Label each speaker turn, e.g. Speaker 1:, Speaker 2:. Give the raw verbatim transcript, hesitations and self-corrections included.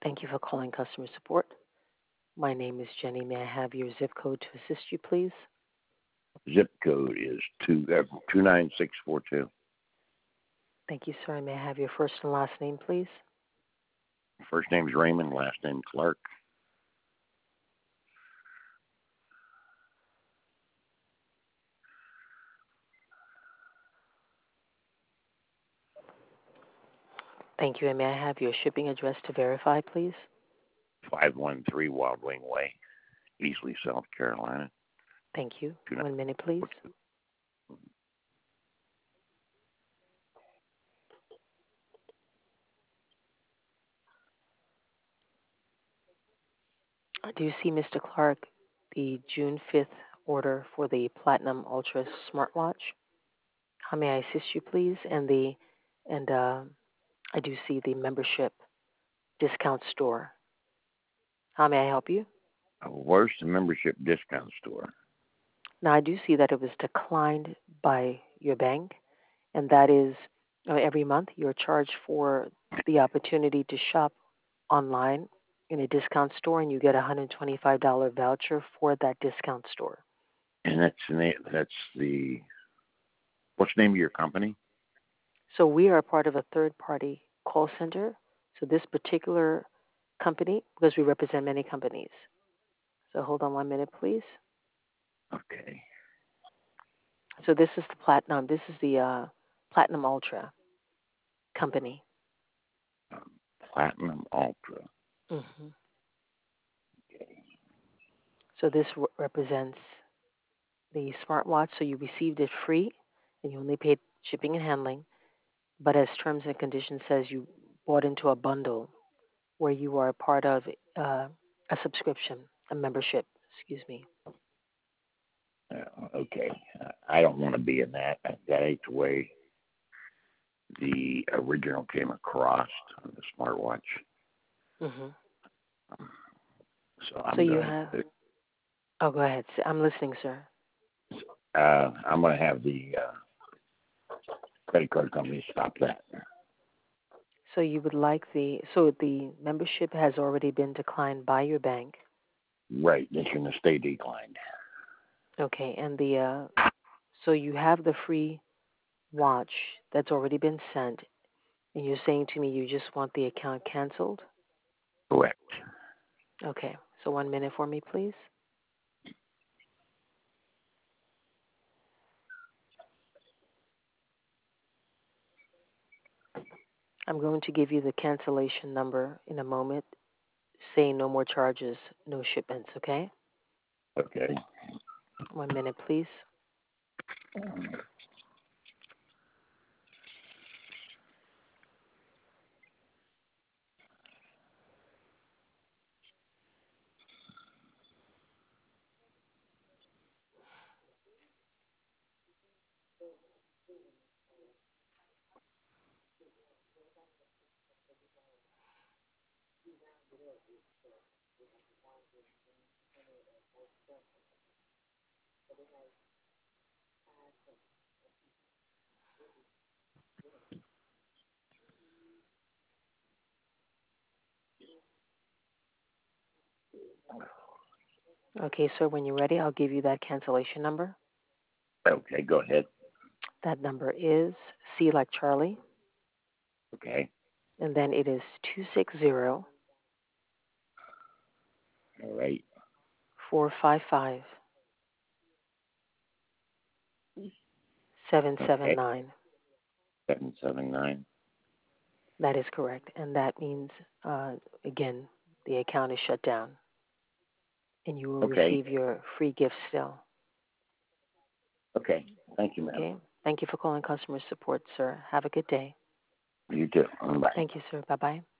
Speaker 1: Thank you for calling customer support. My name is Jenny. May I have your zip code to assist you, please?
Speaker 2: Zip code is two uh, two nine six four two.
Speaker 1: Thank you, sir. May I have your first and last name, please?
Speaker 2: First name is Raymond, last name Clark.
Speaker 1: Thank you. And may I have your shipping address to verify, please?
Speaker 2: five one three Wild Wing Way, Easley, South Carolina.
Speaker 1: Thank you. One minute, please. Do you see, Mister Clark, the June fifth order for the Platinum Ultra smartwatch? How may I assist you, please? And the and uh, I do see the membership discount store. How may I help you?
Speaker 2: Where's the membership discount store?
Speaker 1: Now, I do see that it was declined by your bank, and that is uh, every month you're charged for the opportunity to shop online in a discount store, and you get a one hundred twenty-five dollars voucher for that discount store.
Speaker 2: And that's the name, that's the, what's the name of your company?
Speaker 1: So we are part of a third-party call center. So this particular company, because we represent many companies. So hold on one minute, please.
Speaker 2: Okay.
Speaker 1: So this is the Platinum. This is the uh, Platinum Ultra company.
Speaker 2: Um, Platinum Ultra.
Speaker 1: Mm-hmm.
Speaker 2: Okay.
Speaker 1: So this re- represents the smartwatch. So you received it free, and you only paid shipping and handling. But as terms and conditions says, you bought into a bundle where you are part of uh, a subscription, a membership. Excuse me.
Speaker 2: Uh, okay. Uh, I don't want to be in that. That ain't the way the original came across on the smartwatch.
Speaker 1: Mm-hmm.
Speaker 2: So I'm
Speaker 1: So you
Speaker 2: going
Speaker 1: have.
Speaker 2: to.
Speaker 1: Oh, go ahead. I'm listening, sir.
Speaker 2: Uh, I'm going to have the uh, credit card company stop that.
Speaker 1: So you would like the. So the membership has already been declined by your bank.
Speaker 2: Right. It's going to stay declined.
Speaker 1: Okay, and the. Uh, so you have the free watch that's already been sent, and you're saying to me you just want the account canceled?
Speaker 2: Correct.
Speaker 1: Okay. So one minute for me, please. I'm going to give you the cancellation number in a moment, saying no more charges, no shipments, okay?
Speaker 2: Okay.
Speaker 1: One minute, please. Okay, sir, when you're ready, I'll give you that cancellation number.
Speaker 2: Okay, go ahead.
Speaker 1: That number is C like Charlie,
Speaker 2: Okay.
Speaker 1: and then it is two six zero,
Speaker 2: All right.
Speaker 1: four five five, seven seven
Speaker 2: Okay.
Speaker 1: nine.
Speaker 2: seven seven nine.
Speaker 1: That is correct, and that means, uh, again, the account is shut down, and you will
Speaker 2: Okay.
Speaker 1: receive your free gift still.
Speaker 2: Okay. Thank you, ma'am.
Speaker 1: Okay? Thank you for calling customer support, sir. Have a good day.
Speaker 2: You too. Bye.
Speaker 1: Thank you, sir. Bye-bye.